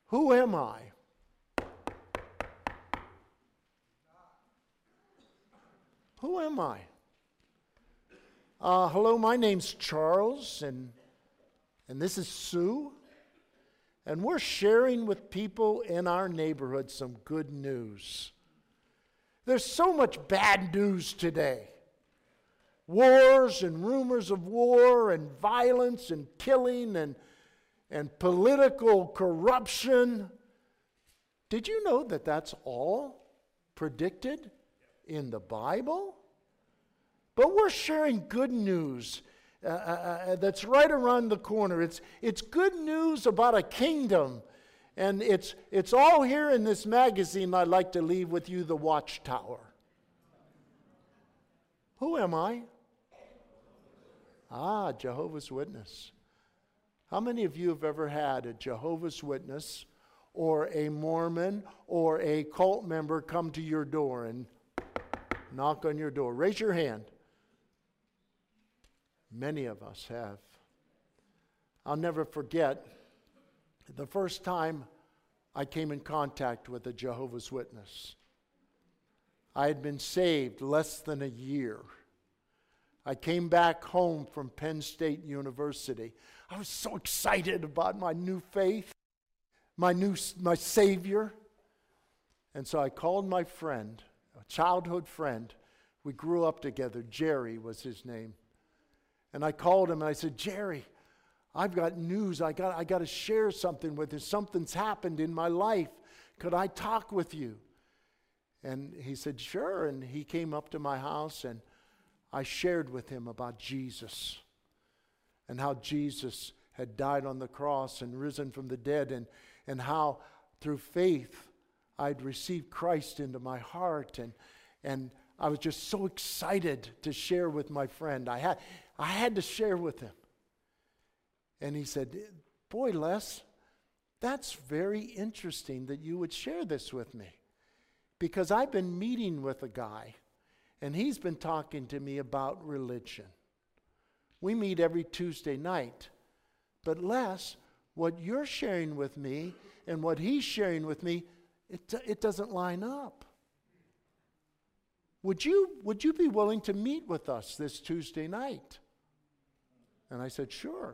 Who am I? Who am I? Hello, my name's Charles, and this is Sue. And we're sharing with people in our neighborhood some good news. There's so much bad news today. Wars and rumors of war and violence and killing and political corruption. Did you know that that's all predicted in the Bible? But we're sharing good news that's right around the corner. It's good news about a kingdom. And it's all here in this magazine. I'd like to leave with you, The Watchtower. Who am I? Jehovah's Witness. How many of you have ever had a Jehovah's Witness or a Mormon or a cult member come to your door and knock on your door? Raise your hand. Many of us have. I'll never forget the first time I came in contact with a Jehovah's Witness. I had been saved less than a year. I came back home from Penn State University. I was so excited about my new faith, my Savior. And so I called my friend, a childhood friend. We grew up together. Jerry was his name. And I called him and I said, Jerry, I've got news. I got to share something with you. Something's happened in my life. Could I talk with you? And he said, sure. And he came up to my house and I shared with him about Jesus and how Jesus had died on the cross and risen from the dead, and how through faith I'd received Christ into my heart. And I was just so excited to share with my friend. I had to share with him. And he said, boy, Les, that's very interesting that you would share this with me. Because I've been meeting with a guy, and he's been talking to me about religion. We meet every Tuesday night. But Les, what you're sharing with me and what he's sharing with me, it doesn't line up. Would you be willing to meet with us this Tuesday night? And I said, sure.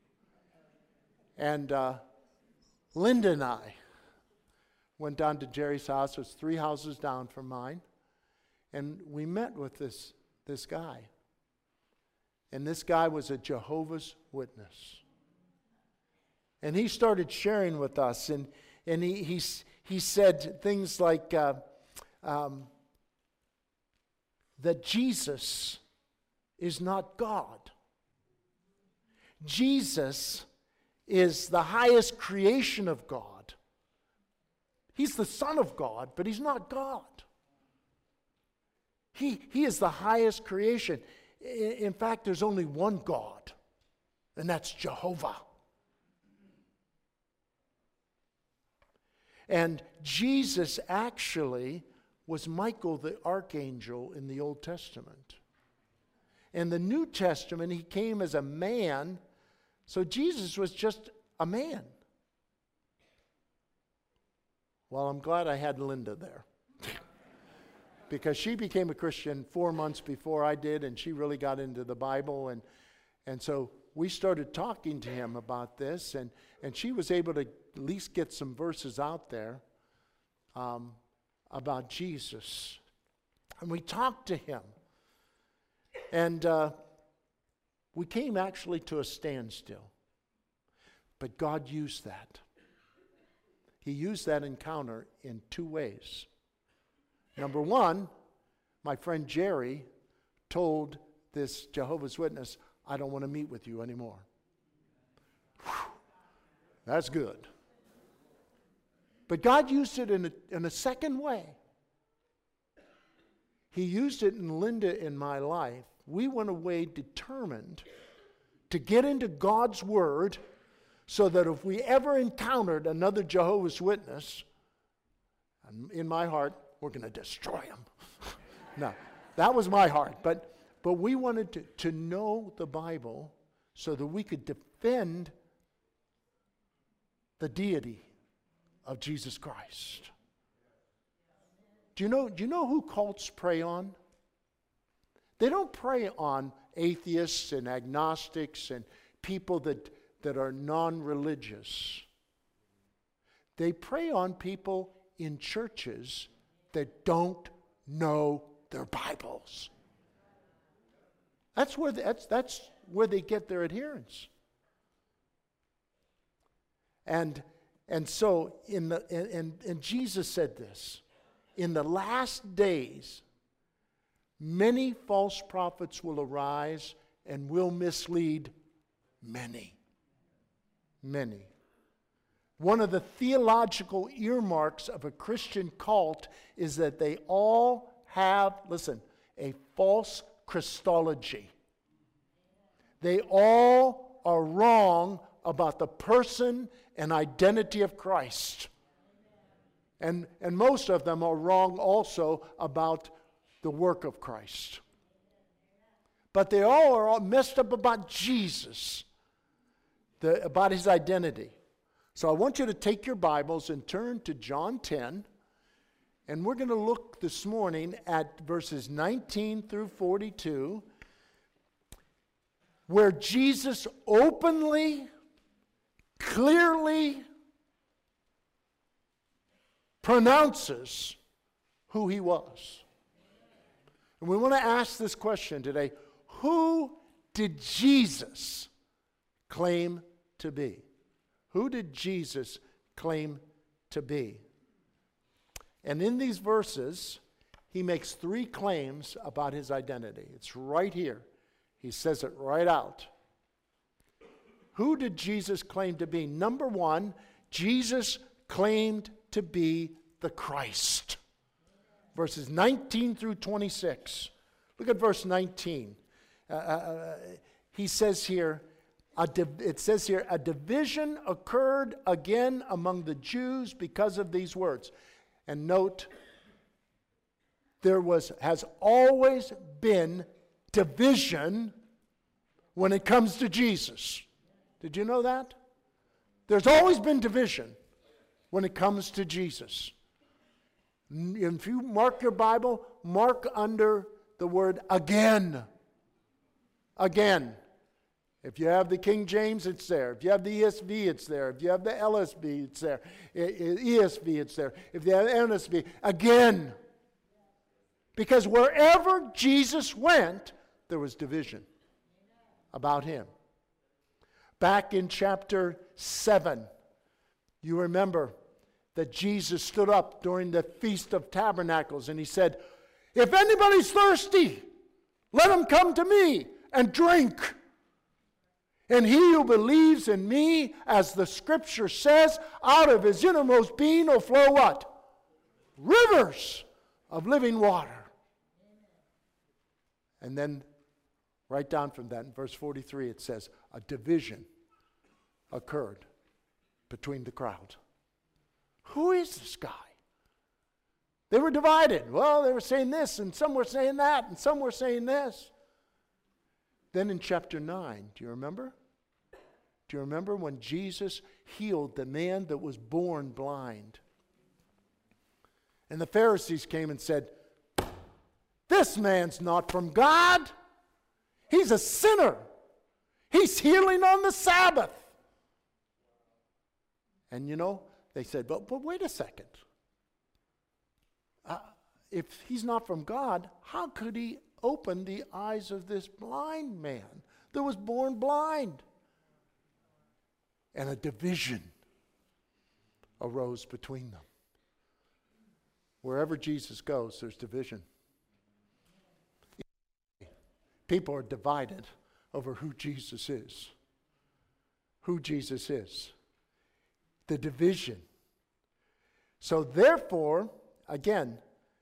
And Linda and I went down to Jerry's house. It was 3 houses down from mine. And we met with this guy. And this guy was a Jehovah's Witness. And he started sharing with us. And he said things like that Jesus is not God. Jesus is the highest creation of God. He's the Son of God, but he's not God. He is the highest creation. In fact, there's only one God, and that's Jehovah. And Jesus actually was Michael the archangel in the Old Testament. In the New Testament, he came as a man, so Jesus was just a man. Well, I'm glad I had Linda there. Because she became a Christian 4 months before I did, and she really got into the Bible. And so we started talking to him about this, and she was able to at least get some verses out there about Jesus. And we talked to him. And we came actually to a standstill. But God used that. He used that encounter in 2 ways. Number one, my friend Jerry told this Jehovah's Witness, I don't want to meet with you anymore. Whew, that's good. But God used it in a second way. He used it in Linda in my life. We went away determined to get into God's Word so that if we ever encountered another Jehovah's Witness, in my heart, we're going to destroy him. No, that was my heart. But we wanted to know the Bible so that we could defend the deity of Jesus Christ. Do you know who cults prey on? They don't prey on atheists and agnostics and people that are non-religious. They prey on people in churches that don't know their Bibles. That's where they get their adherents. And so and Jesus said this, in the last days, many false prophets will arise and will mislead many. Many. One of the theological earmarks of a Christian cult is that they all have, listen, a false Christology. They all are wrong about the person and identity of Christ. And most of them are wrong also about the work of Christ. But they all are messed up about Jesus, about his identity. So I want you to take your Bibles and turn to John 10. And we're going to look this morning at verses 19 through 42, where Jesus openly, clearly pronounces who he was. And we want to ask this question today: who did Jesus claim to be? Who did Jesus claim to be? And in these verses, he makes three claims about his identity. It's right here. He says it right out. Who did Jesus claim to be? Number one, Jesus claimed to be the Christ. Verses 19 through 26. Look at verse 19. He says here, it says here, a division occurred again among the Jews because of these words. And note, has always been division when it comes to Jesus. Did you know that? There's always been division when it comes to Jesus. If you mark your Bible, mark under the word again. Again. If you have the King James, it's there. If you have the ESV, it's there. If you have the LSB, it's there. ESV, it's there. If you have NSB, again. Because wherever Jesus went, there was division about him. Back in chapter 7, you remember that Jesus stood up during the Feast of Tabernacles and he said, if anybody's thirsty, let him come to me and drink. And he who believes in me, as the scripture says, out of his innermost being will flow what? Rivers of living water. And then, right down from that, in verse 43, it says, a division occurred between the crowd. Who is this guy? They were divided. Well, they were saying this, and some were saying that, and some were saying this. Then in chapter 9, do you remember? Do you remember when Jesus healed the man that was born blind? And the Pharisees came and said, this man's not from God. He's a sinner. He's healing on the Sabbath. And you know, they said, but wait a second. If he's not from God, how could he open the eyes of this blind man that was born blind? And a division arose between them. Wherever Jesus goes, there's division. People are divided over who Jesus is. Who Jesus is. The division. So therefore, again,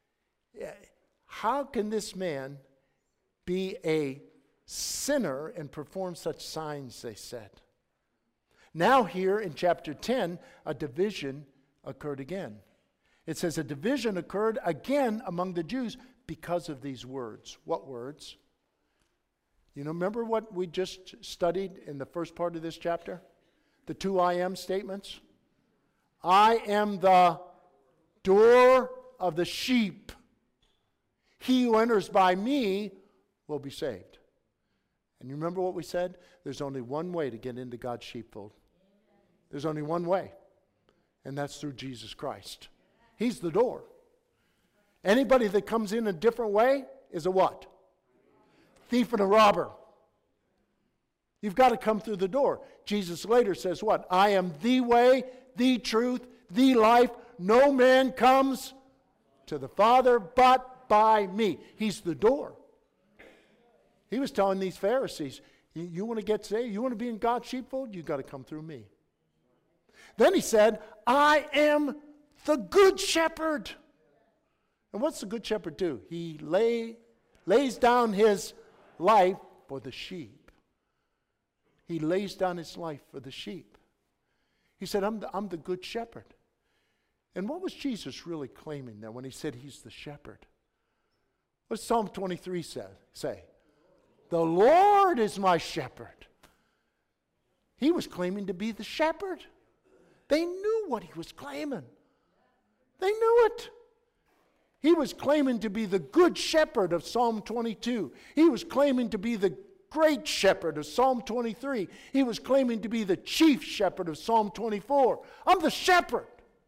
how can this man be a sinner and perform such signs, they said. Now here in chapter 10, a division occurred again. It says a division occurred again among the Jews because of these words. What words? You know, remember what we just studied in the first part of this chapter? The two I am statements. I am the door of the sheep. He who enters by me will be saved. And you remember what we said? There's only one way to get into God's sheepfold. There's only one way, and that's through Jesus Christ. He's the door. Anybody that comes in a different way is a what? Thief and a robber. You've got to come through the door. Jesus later says what? I am the way, the truth, the life. No man comes to the Father but by me. He's the door. He was telling these Pharisees, you want to get saved? You want to be in God's sheepfold? You've got to come through me. Then he said, I am the good shepherd. And what's the good shepherd do? He lays down his life for the sheep. He lays down his life for the sheep. He said, I'm the good shepherd. And what was Jesus really claiming there when he said he's the shepherd? What does Psalm 23 say? The Lord is my shepherd. He was claiming to be the shepherd. They knew what he was claiming. They knew it. He was claiming to be the good shepherd of Psalm 22. He was claiming to be the great shepherd of Psalm 23. He was claiming to be the chief shepherd of Psalm 24. I'm the shepherd.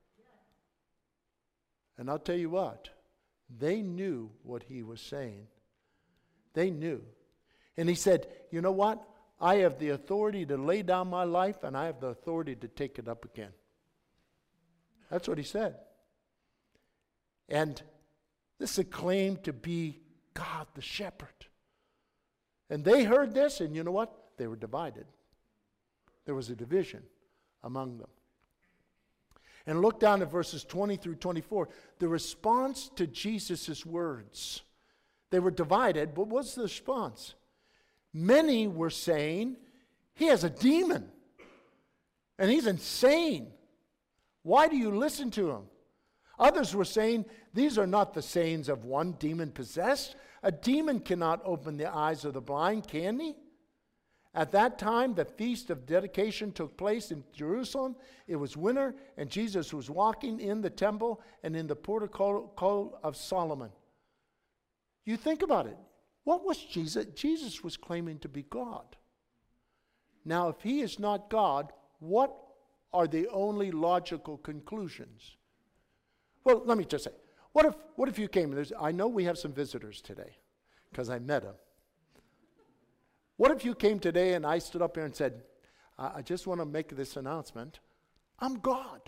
And I'll tell you what, they knew what he was saying. They knew. And he said, you know what? I have the authority to lay down my life, and I have the authority to take it up again. That's what he said. And this is a claim to be God the shepherd. And they heard this, and you know what? They were divided. There was a division among them. And look down at verses 20 through 24. The response to Jesus' words. They were divided, but what's the response? Many were saying, he has a demon, and he's insane. Why do you listen to him? Others were saying, these are not the sayings of one demon-possessed. A demon cannot open the eyes of the blind, can he? At that time, the feast of dedication took place in Jerusalem. It was winter, and Jesus was walking in the temple and in the portico of Solomon. You think about it. What was Jesus? Jesus was claiming to be God. Now, if he is not God, what are the only logical conclusions? Well, let me just say, what if you came, I know we have some visitors today, because I met them. What if you came today and I stood up here and said, I just want to make this announcement, I'm God.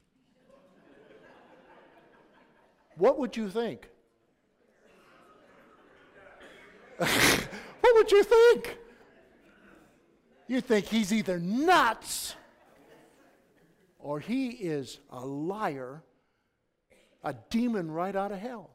What would you think? What would you think? You think he's either nuts or he is a liar, a demon right out of hell.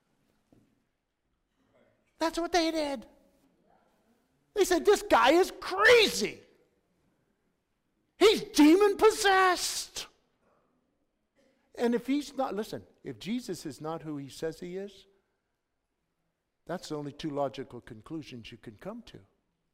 That's what they did. They said, this guy is crazy. He's demon-possessed. And if he's not, listen, if Jesus is not who he says he is, that's the only two logical conclusions you can come to.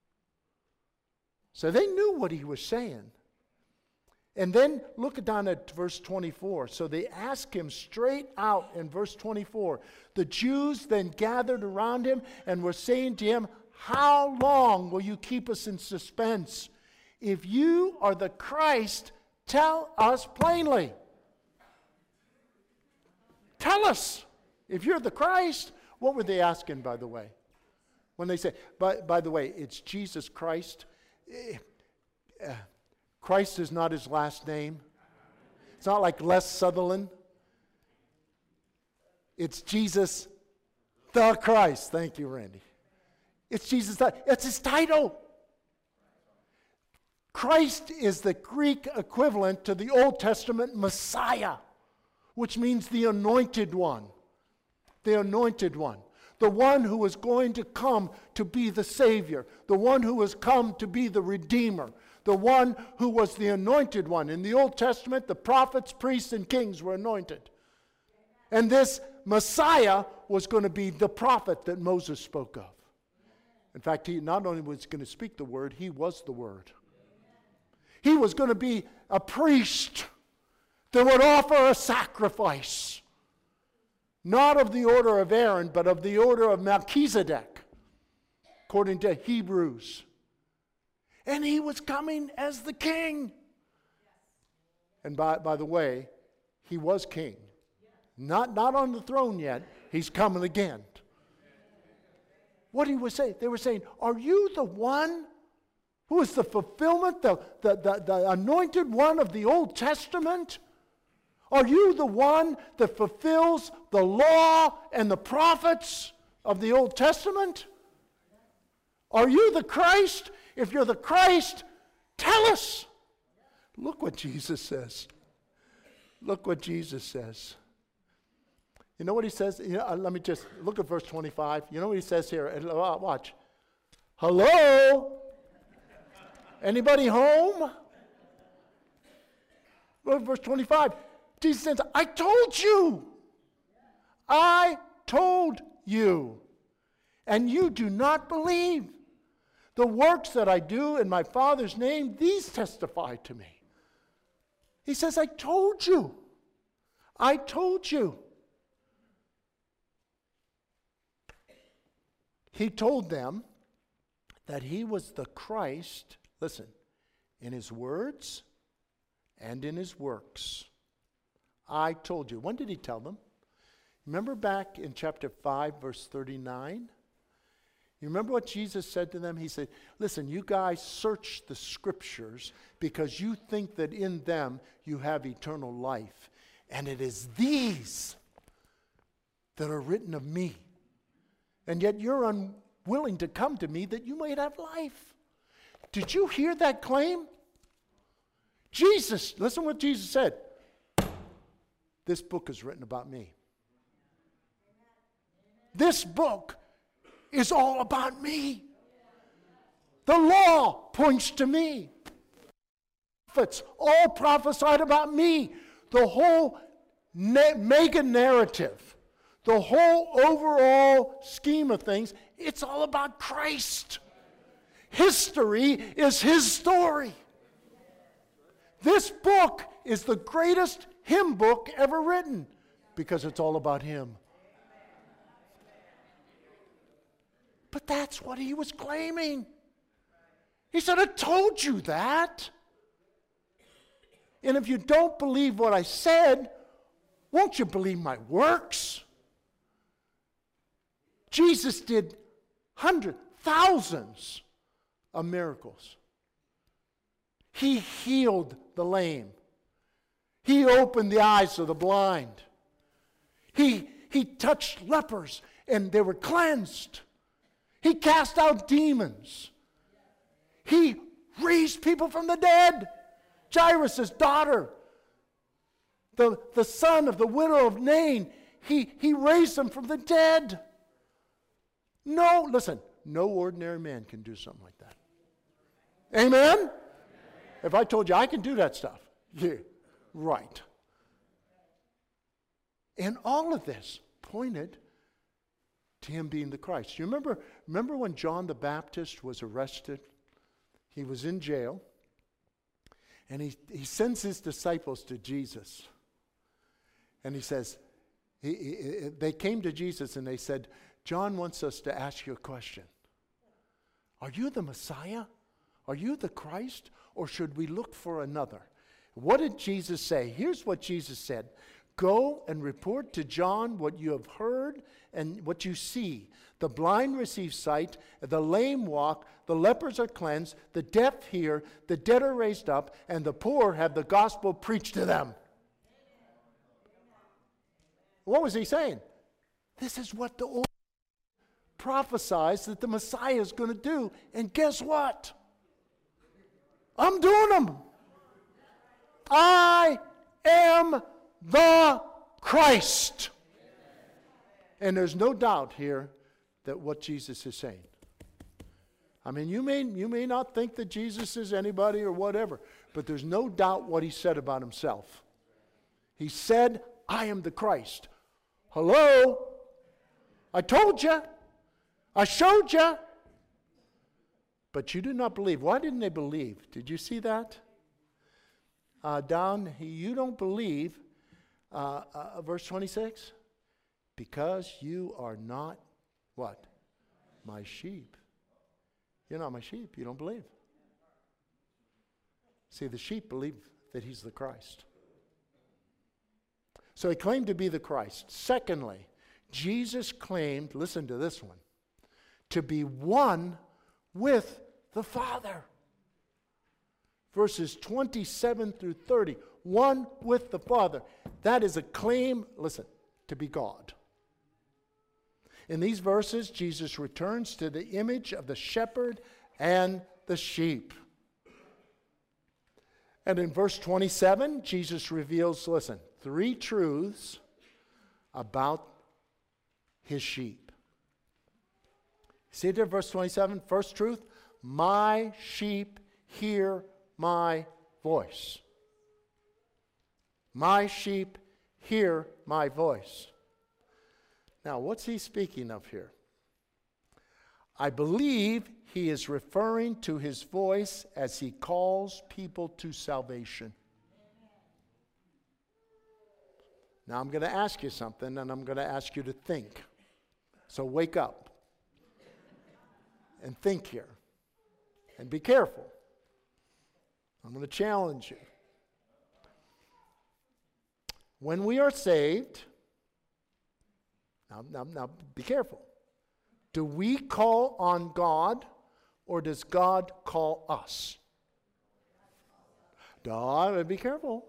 So they knew what he was saying. And then look down at verse 24. So they asked him straight out in verse 24. The Jews then gathered around him and were saying to him, how long will you keep us in suspense? If you are the Christ, tell us plainly. Tell us. If you're the Christ. What were they asking, by the way? When they say, by the way, it's Jesus Christ. Christ is not his last name. It's not like Les Sutherland. It's Jesus the Christ. Thank you, Randy. It's Jesus. It's his title. Christ is the Greek equivalent to the Old Testament Messiah, which means the anointed one. The anointed one. The one who was going to come to be the Savior. The one who has come to be the Redeemer. The one who was the anointed one. In the Old Testament, the prophets, priests, and kings were anointed. And this Messiah was going to be the prophet that Moses spoke of. In fact, he not only was going to speak the word, he was the word. He was going to be a priest that would offer a sacrifice, not of the order of Aaron, but of the order of Melchizedek, according to Hebrews. And he was coming as the king. And by the way, he was king. Not on the throne yet. He's coming again. What he was saying, they were saying, are you the one who is the fulfillment, the anointed one of the Old Testament? Are you the one that fulfills the law and the prophets of the Old Testament? Are you the Christ? If you're the Christ, tell us. Look what Jesus says. Look what Jesus says. You know what he says? Let me just look at verse 25. You know what he says here? Watch. Hello? Anybody home? Look at verse 25. Jesus says, I told you. I told you. And you do not believe. The works that I do in my Father's name, these testify to me. He says, I told you. I told you. He told them that he was the Christ, listen, in his words and in his works. I told you. When did he tell them? Remember back in chapter 5, verse 39? You remember what Jesus said to them? He said, listen, you guys search the scriptures because you think that in them you have eternal life. And it is these that are written of me. And yet you're unwilling to come to me that you might have life. Did you hear that claim? Jesus, listen what Jesus said. This book is written about me. This book is all about me. The law points to me. Prophets all prophesied about me. The whole mega narrative, the whole overall scheme of things, it's all about Christ. History is his story. This book is the greatest hymn book ever written because it's all about him. But that's what he was claiming. He said, I told you that. And if you don't believe what I said, won't you believe my works? Jesus did hundreds, thousands of miracles. He healed the lame. He opened the eyes of the blind. He touched lepers and they were cleansed. He cast out demons. He raised people from the dead. Jairus' daughter, the son of the widow of Nain, he raised them from the dead. No, listen, no ordinary man can do something like that. Amen? Amen. If I told you I can do that stuff, yeah, right. And all of this pointed to him being the Christ. You remember when John the Baptist was arrested? He was in jail. And he sends his disciples to Jesus. And he says, they came to Jesus and they said, John wants us to ask you a question. Are you the Messiah? Are you the Christ? Or should we look for another? What did Jesus say? Here's what Jesus said. Go and report to John what you have heard and what you see. The blind receive sight, the lame walk, the lepers are cleansed, the deaf hear, the dead are raised up, and the poor have the gospel preached to them. What was he saying? This is what the Old prophesies that the Messiah is going to do. And guess what? I'm doing them. I am the Christ. And there's no doubt here that what Jesus is saying. I mean, you may not think that Jesus is anybody or whatever, but there's no doubt what he said about himself. He said, I am the Christ. Hello? I told you. I showed you. But you did not believe. Why didn't they believe? Did you see that? down, you don't believe, verse 26, because you are not, what? My sheep. You're not my sheep. You don't believe. See, the sheep believe that he's the Christ. So he claimed to be the Christ. Secondly, Jesus claimed, listen to this one, to be one with the Father. Verses 27 through 30, one with the Father. That is a claim, listen, to be God. In these verses, Jesus returns to the image of the shepherd and the sheep. And in verse 27, Jesus reveals, listen, 3 truths about his sheep. See there, verse 27, first truth, my sheep hear my voice. My sheep hear my voice. Now, what's he speaking of here? I believe he is referring to his voice as he calls people to salvation. Now, I'm going to ask you something, and I'm going to ask you to think. So wake up and think here. And be careful. I'm going to challenge you. When we are saved, now be careful. Do we call on God, or does God call us? Be careful.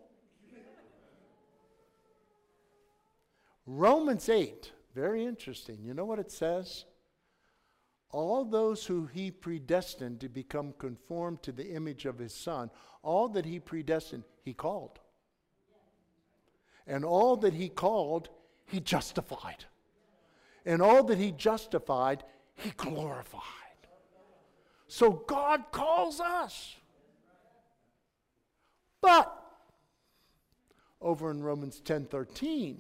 Romans 8, very interesting. You know what it says? All those who he predestined to become conformed to the image of his Son, all that he predestined, he called. And all that he called, he justified. And all that he justified, he glorified. So God calls us. But, over in Romans 10:13,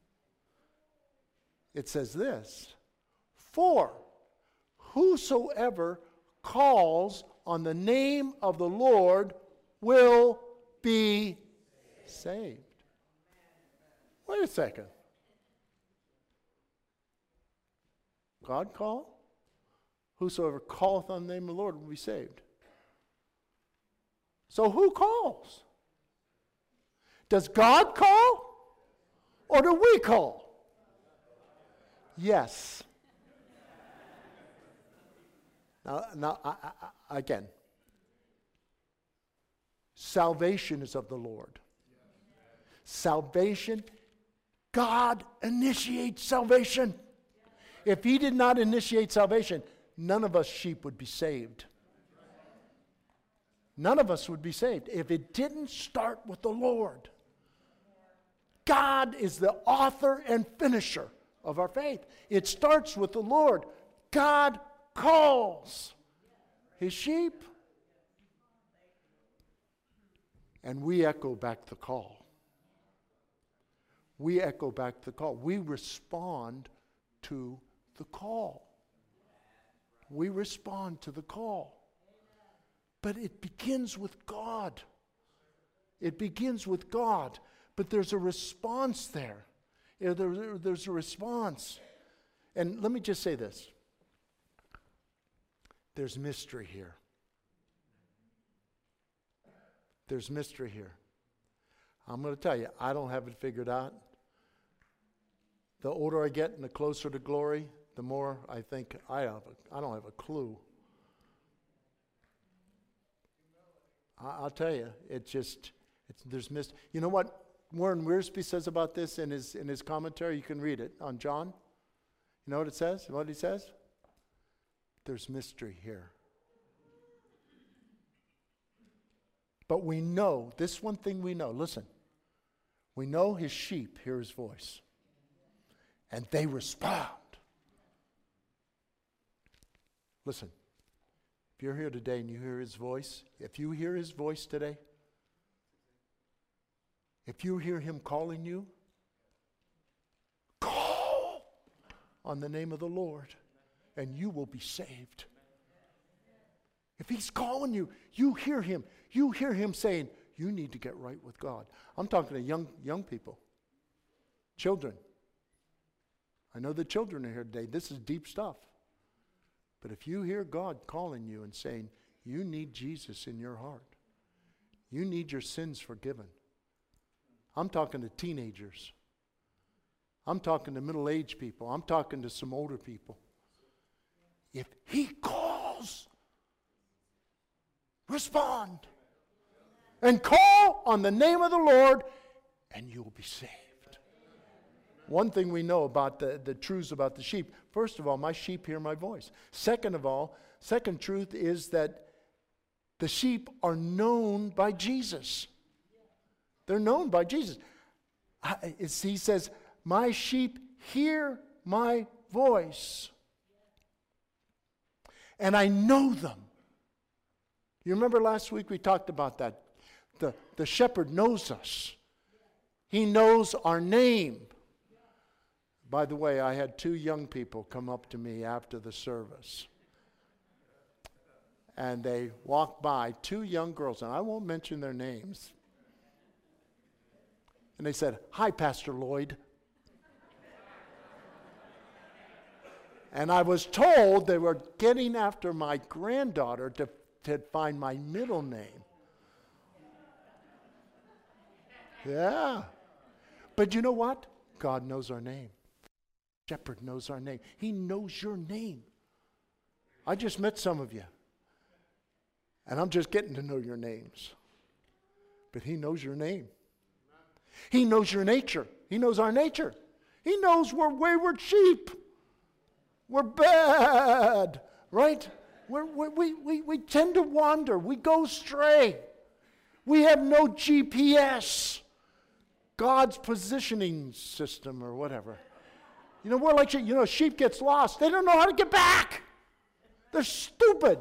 it says this, for whosoever calls on the name of the Lord will be saved. Wait a second. God call? Whosoever calleth on the name of the Lord will be saved. So who calls? Does God call? Or do we call? Yes. Now, again, salvation is of the Lord. Salvation, God initiates salvation. If he did not initiate salvation, none of us sheep would be saved. None of us would be saved if it didn't start with the Lord. God is the author and finisher of our faith. It starts with the Lord. God calls his sheep. And we echo back the call. We echo back the call. We respond to the call. We respond to the call. But it begins with God. It begins with God. But there's a response there. There's a response. And let me just say this. There's mystery here. There's mystery here. I'm going to tell you, I don't have it figured out. The older I get and the closer to glory, the more I think I don't have a clue. I'll tell you, there's mystery. You know what Warren Wiersbe says about this in his commentary? You can read it on John. You know what it says? What he says? There's mystery here. But we know, this one thing we know, listen. We know his sheep hear his voice. And they respond. Listen, if you're here today and you hear his voice, if you hear his voice today, if you hear him calling you, call on the name of the Lord and you will be saved. If he's calling you, you hear him saying, you need to get right with God. I'm talking to young people, children. I know the children are here today. This is deep stuff. But if you hear God calling you and saying, you need Jesus in your heart, you need your sins forgiven. I'm talking to teenagers. I'm talking to middle-aged people. I'm talking to some older people. If He calls, respond. And call on the name of the Lord, and you'll be saved. One thing we know about the truths about the sheep, first of all, my sheep hear my voice. Second truth is that the sheep are known by Jesus. They're known by Jesus. He says, my sheep hear my voice, and I know them. You remember last week we talked about that. The shepherd knows us. He knows our name. By the way, I had 2 young people come up to me after the service. And they walked by, 2 young girls, and I won't mention their names. And they said, "Hi, Pastor Lloyd." And I was told they were getting after my granddaughter to find my middle name. Yeah. But you know what? God knows our name. Shepherd knows our name. He knows your name. I just met some of you. And I'm just getting to know your names. But He knows your name. He knows your nature. He knows our nature. He knows we're wayward sheep. We're bad, right? We tend to wander. We go astray. We have no GPS. God's positioning system or whatever. We're like sheep. Sheep gets lost. They don't know how to get back. They're stupid.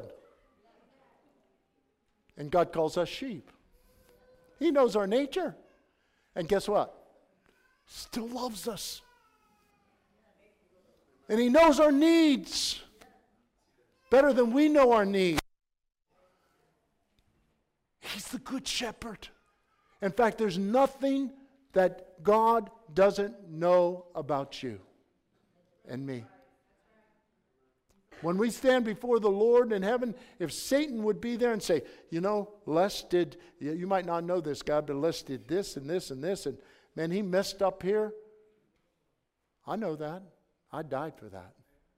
And God calls us sheep. He knows our nature. And guess what? Still loves us. And He knows our needs better than we know our needs. He's the good shepherd. In fact, there's nothing that God doesn't know about you and me. When we stand before the Lord in heaven, if Satan would be there and say, Les did, you might not know this guy, but Les did this and this and this, and man, he messed up here. I know that. I died for that.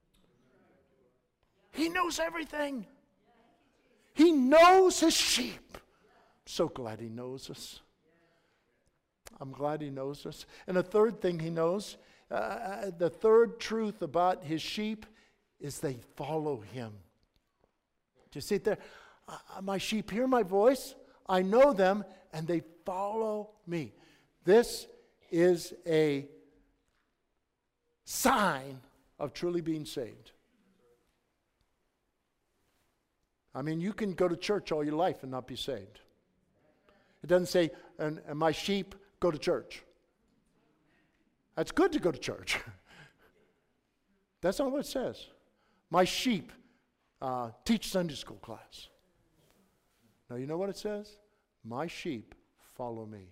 He knows everything. He knows His sheep. I'm so glad He knows us. I'm glad He knows us. And the third thing He knows, the third truth about His sheep is they follow Him. Do you see it there? My sheep hear my voice, I know them, and they follow me. This is a sign of truly being saved. I mean, you can go to church all your life and not be saved. It doesn't say, and my sheep go to church. That's good to go to church. That's not what it says. My sheep teach Sunday school class. No, you know what it says? My sheep follow me.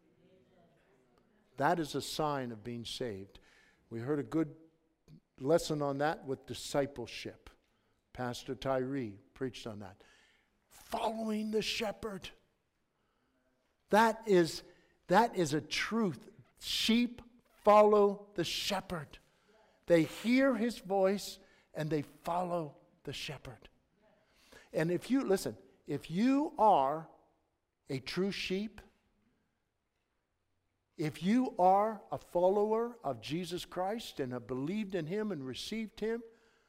That is a sign of being saved. We heard a good lesson on that with discipleship. Pastor Tyree preached on that. Following the shepherd. That is a truth. Sheep follow the shepherd. They hear his voice and they follow the shepherd. And if you are a true sheep, if you are a follower of Jesus Christ and have believed in him and received him,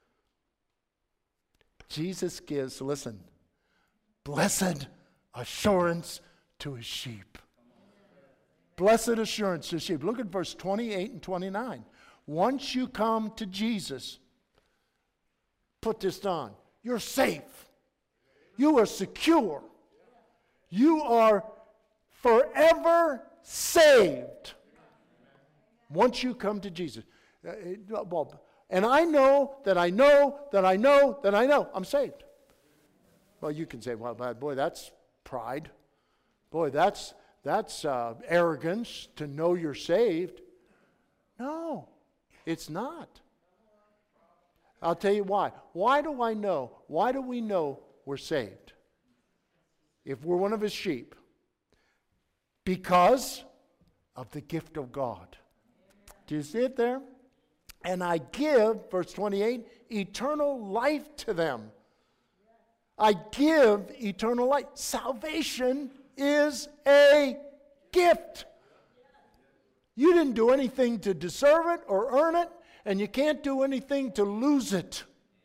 Jesus gives, blessed assurance to his sheep. Blessed assurance to sheep. Look at verse 28 and 29. Once you come to Jesus, put this on. You're safe. You are secure. You are forever saved. Once you come to Jesus. And I know that I know that I know that I know I'm saved. Well, you can say, well, boy, that's pride. Boy, that's arrogance to know you're saved. No, it's not. I'll tell you why. Why do I know? Why do we know we're saved? If we're one of his sheep. Because of the gift of God. Do you see it there? And I give, verse 28, eternal life to them. I give eternal life. Salvation is a gift. You didn't do anything to deserve it or earn it, and you can't do anything to lose it.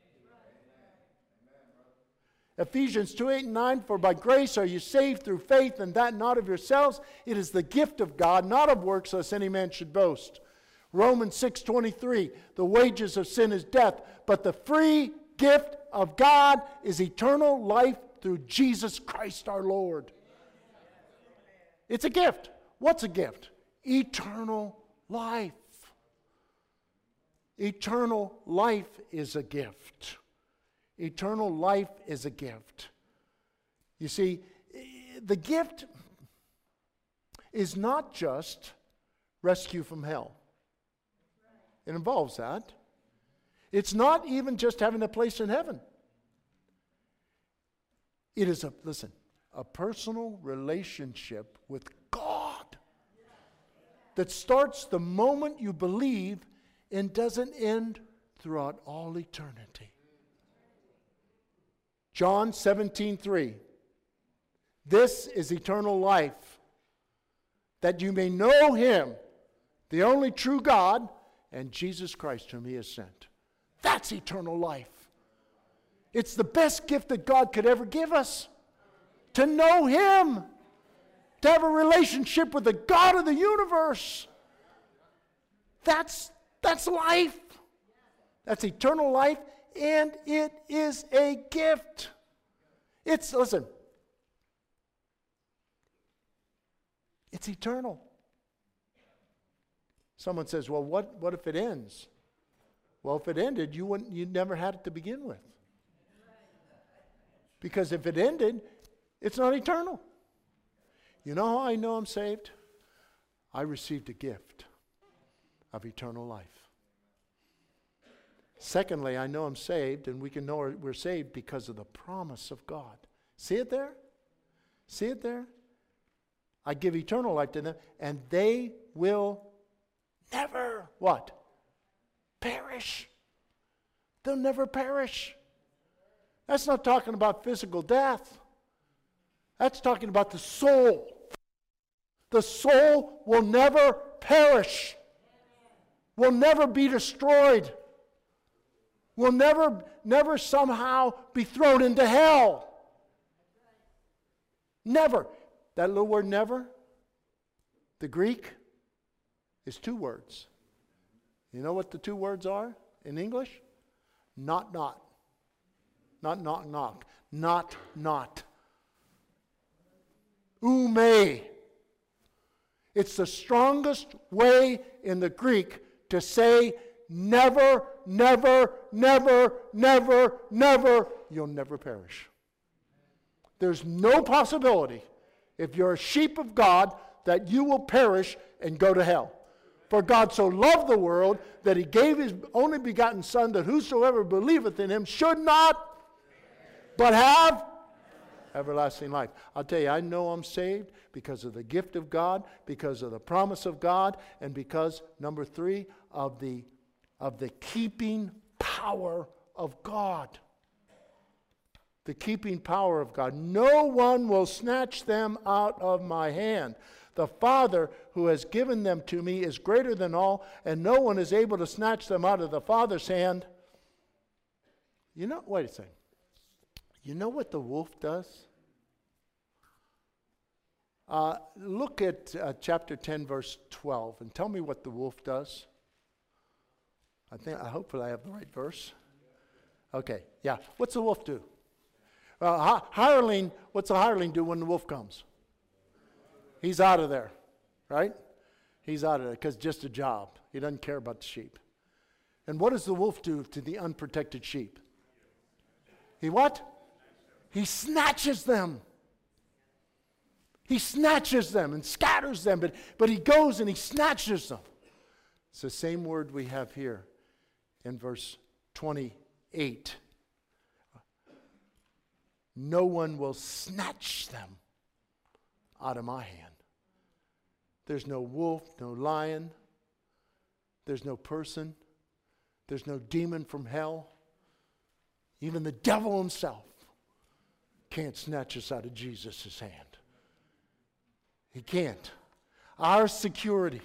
Ephesians 2:8-9, for by grace are you saved through faith, and that not of yourselves. It is the gift of God, not of works, lest any man should boast. Romans 6:23, the wages of sin is death, but the free gift of God is eternal life through Jesus Christ our Lord. It's a gift. What's a gift? Eternal life. Eternal life is a gift. Eternal life is a gift. You see, the gift is not just rescue from hell. It involves that. It's not even just having a place in heaven. It is a personal relationship with God that starts the moment you believe and doesn't end throughout all eternity. John 17:3. This is eternal life, that you may know him, the only true God, and Jesus Christ whom he has sent. That's eternal life. It's the best gift that God could ever give us. To know him. To have a relationship with the God of the universe. That's life. That's eternal life. And it is a gift. It's eternal. Someone says, well, what if it ends? Well, if it ended, you never had it to begin with. Because if it ended, it's not eternal. You know how I know I'm saved? I received a gift of eternal life. Secondly, I know I'm saved, and we can know we're saved because of the promise of God. See it there? See it there? I give eternal life to them, and they will never, what? Perish. They'll never perish. That's not talking about physical death. That's talking about the soul. The soul will never perish. Will never be destroyed. Will never somehow be thrown into hell. Never. That little word never, the Greek, is 2 words. You know what the 2 words are in English? Not. Not knock. Not. Ume. It's the strongest way in the Greek to say never, never, never, never, never, you'll never perish. There's no possibility, if you're a sheep of God, that you will perish and go to hell. For God so loved the world that he gave his only begotten Son, that whosoever believeth in him should not, but have everlasting life. I'll tell you, I know I'm saved because of the gift of God, because of the promise of God, and because, number 3, of the keeping power of God. The keeping power of God. No one will snatch them out of my hand. The Father who has given them to me is greater than all, and no one is able to snatch them out of the Father's hand. Wait a second. You know what the wolf does? Look at chapter 10, verse 12, and tell me what the wolf does. Hopefully I have the right verse. Okay, yeah. What's the wolf do? What's a hireling do when the wolf comes? He's out of there, right? He's out of there because just a job. He doesn't care about the sheep. And what does the wolf do to the unprotected sheep? He what? He snatches them. He snatches them and scatters them, but he goes and he snatches them. It's the same word we have here in verse 28. No one will snatch them out of my hand. There's no wolf, no lion. There's no person. There's no demon from hell. Even the devil himself can't snatch us out of Jesus' hand. He can't. Our security.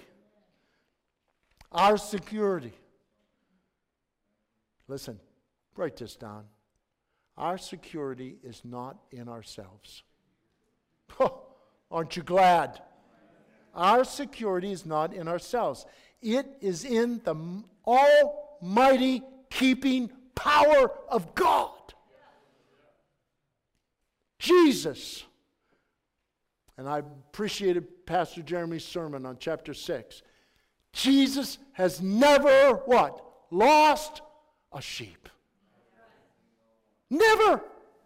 Listen, write this down. Our security is not in ourselves. Oh, aren't you glad? Our security is not in ourselves. It is in the almighty keeping power of God. Jesus. And I appreciated Pastor Jeremy's sermon on chapter 6. Jesus has never, what? Lost a sheep. Never.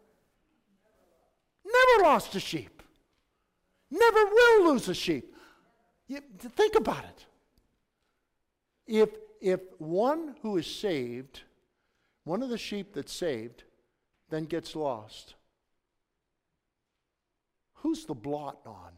Never lost a sheep. Never will lose a sheep. Think about it. If one who is saved, one of the sheep that's saved, then gets lost, who's the blot on?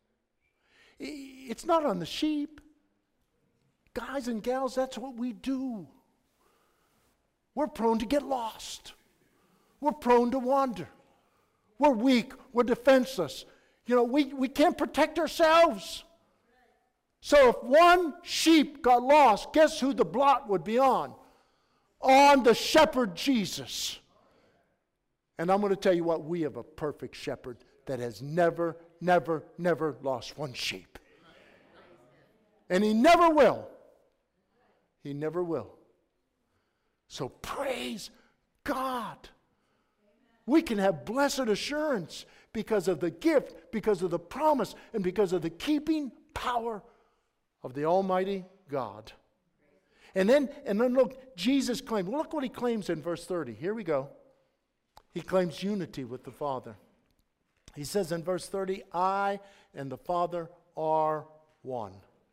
It's not on the sheep. Guys and gals, that's what we do. We're prone to get lost. We're prone to wander. We're weak. We're defenseless. We can't protect ourselves. So if one sheep got lost, guess who the blot would be on? On the shepherd Jesus. And I'm going to tell you what, we have a perfect shepherd that has never, never, never lost one sheep. And he never will. He never will. So praise God. We can have blessed assurance because of the gift, because of the promise, and because of the keeping power of the Almighty God. And then look, Jesus claimed, look what he claims in verse 30. Here we go. He claims unity with the Father. He says in verse 30, I and the Father are one.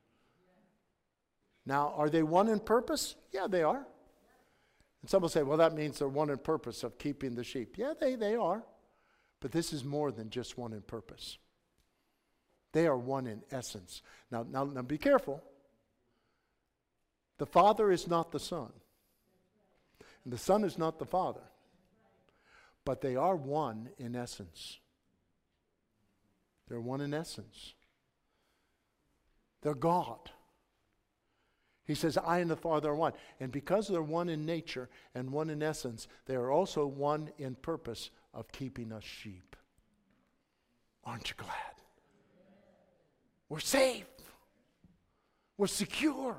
Now, are they one in purpose? Yeah, they are. And some will say, well, that means they're one in purpose of keeping the sheep. Yeah, they are. But this is more than just one in purpose. They are one in essence. Now be careful. The Father is not the Son. And the Son is not the Father. But they are one in essence. They're one in essence. They're God. He says, I and the Father are one. And because they're one in nature and one in essence, they are also one in purpose of keeping us sheep. Aren't you glad? We're safe. We're secure.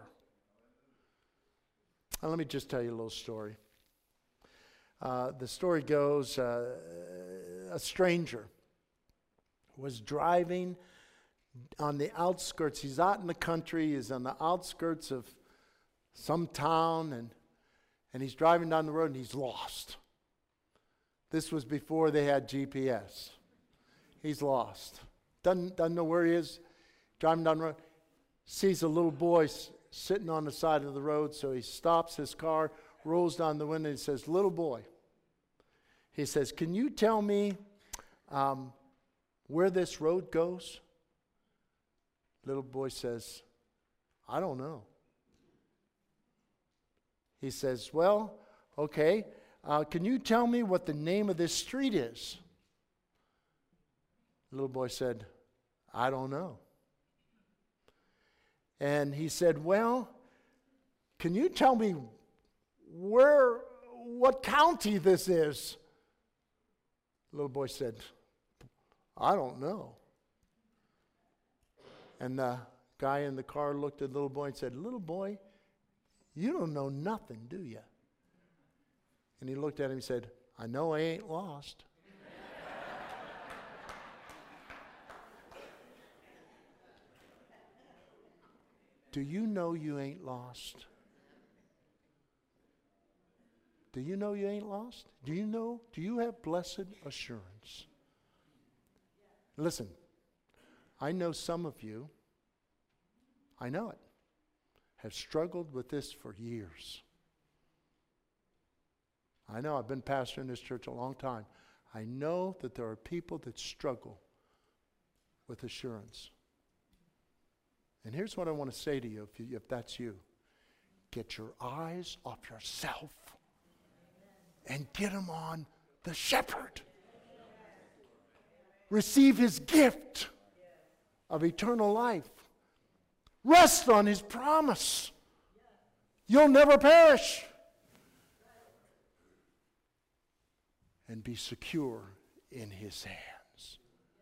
Now, let me just tell you a little story. The story goes, a stranger was driving on the outskirts. He's out in the country. He's on the outskirts of some town, and he's driving down the road, and he's lost. This was before they had GPS. He's lost. Doesn't know where he is. Driving down the road, sees a little boy sitting on the side of the road, so he stops his car, rolls down the window, and says, little boy, he says, can you tell me where this road goes? Little boy says, I don't know. He says, well, okay, can you tell me what the name of this street is? Little boy said, I don't know. And he said, well, can you tell me what county this is? Little boy said, I don't know. And the guy in the car looked at the little boy and said, little boy, you don't know nothing, do you? And he looked at him and said, I know I ain't lost. Do you know you ain't lost? Do you know you ain't lost? Do you have blessed assurance? Listen, I know some of you, I know it, have struggled with this for years. I know I've been pastor in this church a long time. I know that there are people that struggle with assurance. And here's what I want to say to you, if that's you. Get your eyes off yourself and get them on the shepherd. Receive his gift of eternal life. Rest on his promise. You'll never perish. And be secure in his hands.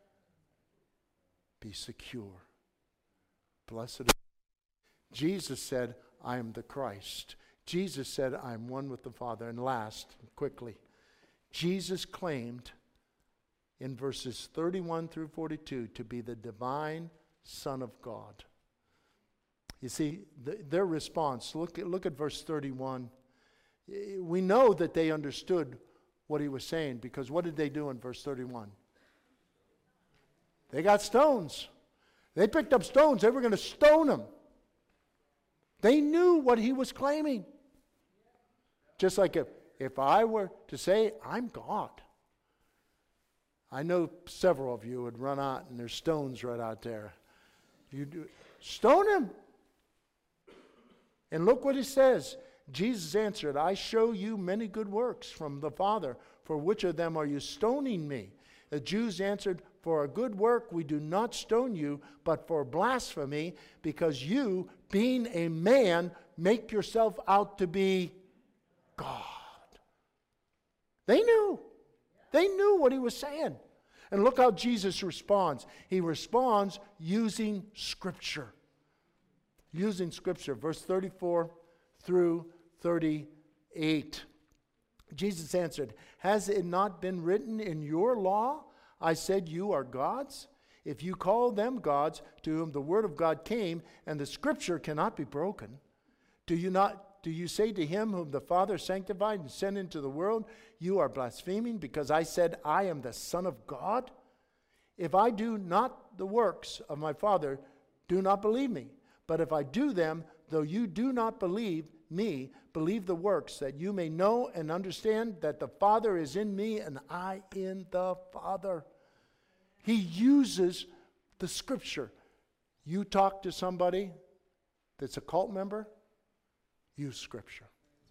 Be secure. Blessed. Jesus said, I am the Christ. Jesus said, I am one with the Father. And last, quickly, Jesus claimed in verses 31 through 42 to be the divine Son of God. You see, their response, look at verse 31. We know that they understood what he was saying, because what did they do in verse 31? They got stones. They picked up stones. They were going to stone him. They knew what he was claiming. Just like if I were to say, I'm God. I know several of you would run out and there's stones right out there. You do stone him. And look what he says. Jesus answered, I show you many good works from the Father. For which of them are you stoning me? The Jews answered, for a good work we do not stone you, but for blasphemy, because you, being a man, make yourself out to be God. They knew. They knew what he was saying. And look how Jesus responds. He responds using Scripture. Using Scripture. Verse 34 through 38. Jesus answered, has it not been written in your law, I said you are gods? If you call them gods, to whom the word of God came, and the Scripture cannot be broken, do you say to him whom the Father sanctified and sent into the world, you are blaspheming because I said I am the Son of God? If I do not the works of my Father, do not believe me. But if I do them, though you do not believe me, believe the works, that you may know and understand that the Father is in me and I in the Father. He uses the Scripture. You talk to somebody that's a cult member, use Scripture.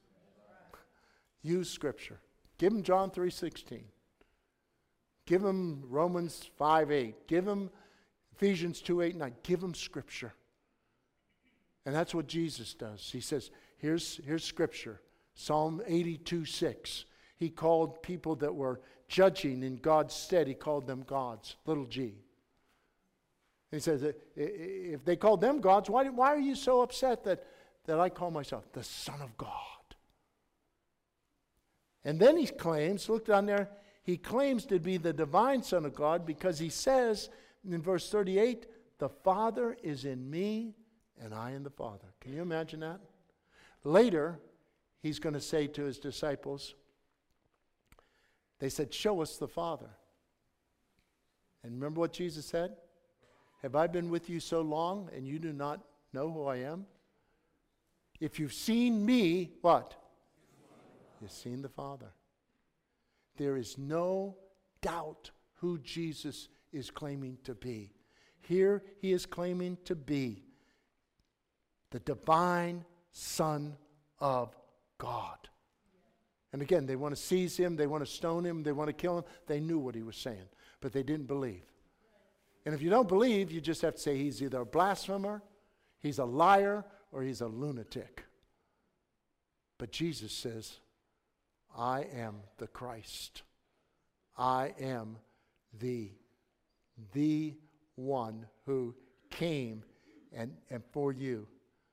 Use Scripture. Give them John 3:16. Give them Romans 5:8. Give them Ephesians 2:8-9. Give them Scripture. And that's what Jesus does. He says, here's Scripture. Psalm 82:6. He called people that were judging in God's stead, he called them gods, little g. And he says, if they called them gods, why are you so upset that I call myself the Son of God? And then he claims, look down there, he claims to be the divine Son of God because he says in verse 38, the Father is in me and I in the Father. Can you imagine that? Later, he's going to say to his disciples, they said, show us the Father. And remember what Jesus said? Have I been with you so long and you do not know who I am? If you've seen me, what? You've seen the Father. There is no doubt who Jesus is claiming to be. Here he is claiming to be the divine Son of God. And again, they want to seize him, they want to stone him, they want to kill him. They knew what he was saying, but they didn't believe. And if you don't believe, you just have to say he's either a blasphemer, he's a liar, or he's a lunatic. But Jesus says, I am the Christ. I am the one who came and for you.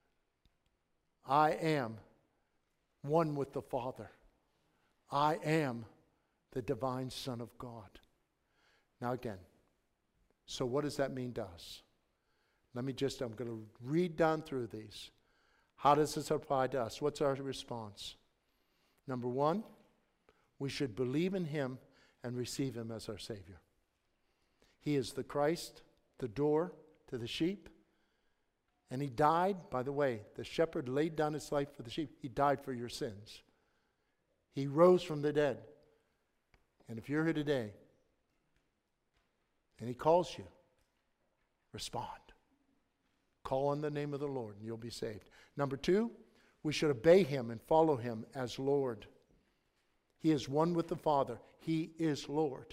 I am one with the Father. I am the divine Son of God. Now again, so what does that mean to us? I'm going to read down through these. How does this apply to us? What's our response? Number one, we should believe in him and receive him as our Savior. He is the Christ. the door to the sheep. And he died. By the way, the shepherd laid down his life for the sheep. He died for your sins. He rose from the dead. And if you're here today and he calls you, respond. Call on the name of the Lord and you'll be saved. Number 2, we should obey him and follow him as Lord. He is one with the Father. He is Lord.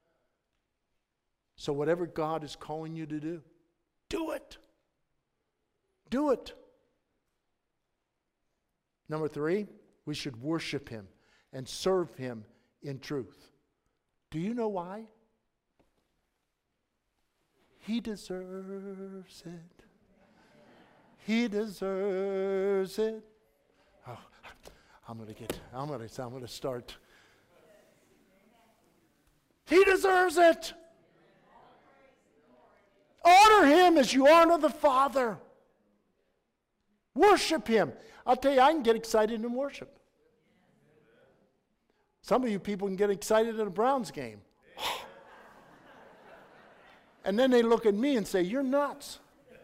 So whatever God is calling you to do, do it. Do it. Number 3, we should worship him and serve him in truth. Do you know why? He deserves it. He deserves it. Oh, I'm going to start. He deserves it. Honor him as you honor the Father. Worship him. I'll tell you, I can get excited in worship. Some of you people can get excited at a Browns game. And then they look at me and say, you're nuts.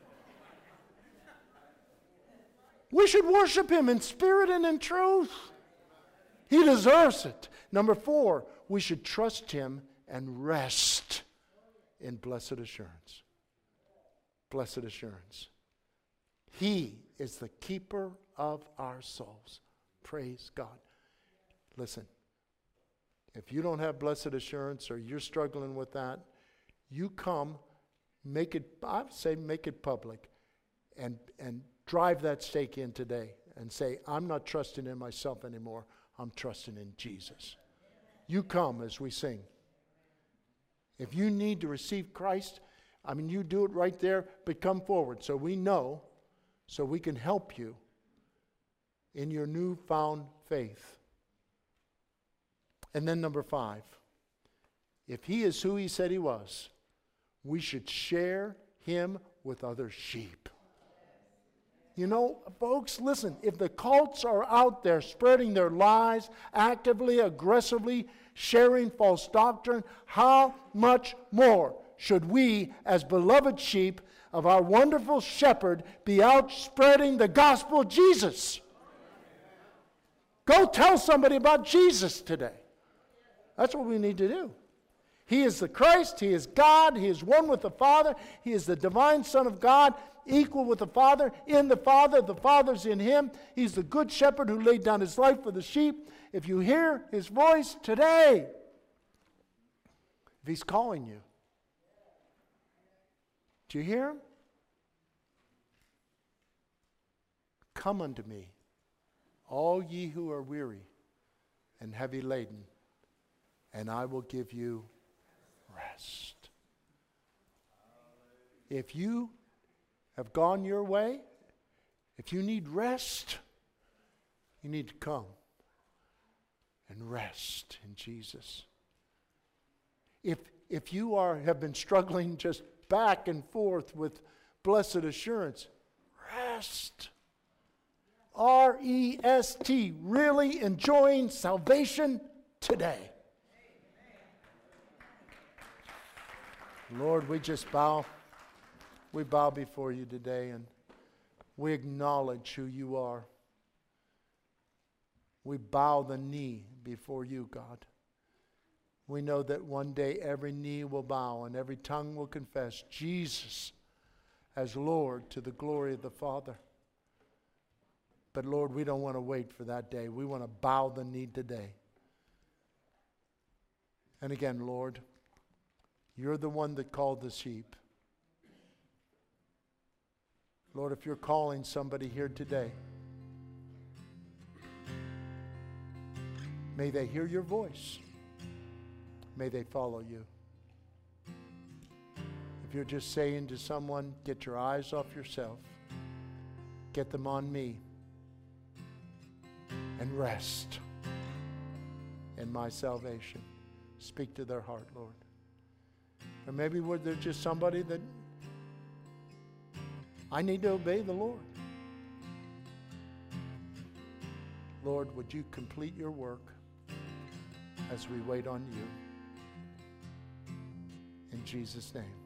We should worship him in spirit and in truth. He deserves it. Number 4, we should trust him and rest in blessed assurance. Blessed assurance. He is the keeper of our souls. Praise God. Listen, if you don't have blessed assurance or you're struggling with that, you come, I would say make it public and drive that stake in today and say, I'm not trusting in myself anymore. I'm trusting in Jesus. You come as we sing. If you need to receive Christ, you do it right there, but come forward so we know, so we can help you in your newfound faith. And then number 5, if he is who he said he was, we should share him with other sheep. You know, folks, listen, if the cults are out there spreading their lies, actively, aggressively sharing false doctrine, how much more should we, as beloved sheep of our wonderful shepherd, be out spreading the gospel of Jesus? Go tell somebody about Jesus today. That's what we need to do. He is the Christ. He is God. He is one with the Father. He is the divine Son of God, equal with the Father, in the Father. The Father's in him. He's the good shepherd who laid down his life for the sheep. If you hear his voice today, if he's calling you, do you hear him? Come unto me, all ye who are weary and heavy laden, and I will give you rest. If you have gone your way, if you need rest, you need to come and rest in Jesus. If you have been struggling just back and forth with blessed assurance, rest. R-E-S-T, really enjoying salvation today. Lord, we just bow. We bow before you today and we acknowledge who you are. We bow the knee before you, God. We know that one day every knee will bow and every tongue will confess Jesus as Lord to the glory of the Father. But Lord, we don't want to wait for that day. We want to bow the knee today. And again, Lord, you're the one that called the sheep. Lord, if you're calling somebody here today, may they hear your voice. May they follow you. If you're just saying to someone, get your eyes off yourself, get them on me, and rest in my salvation. Speak to their heart, Lord. Or maybe they're just somebody that I need to obey the Lord. Lord, would you complete your work as we wait on you? In Jesus' name.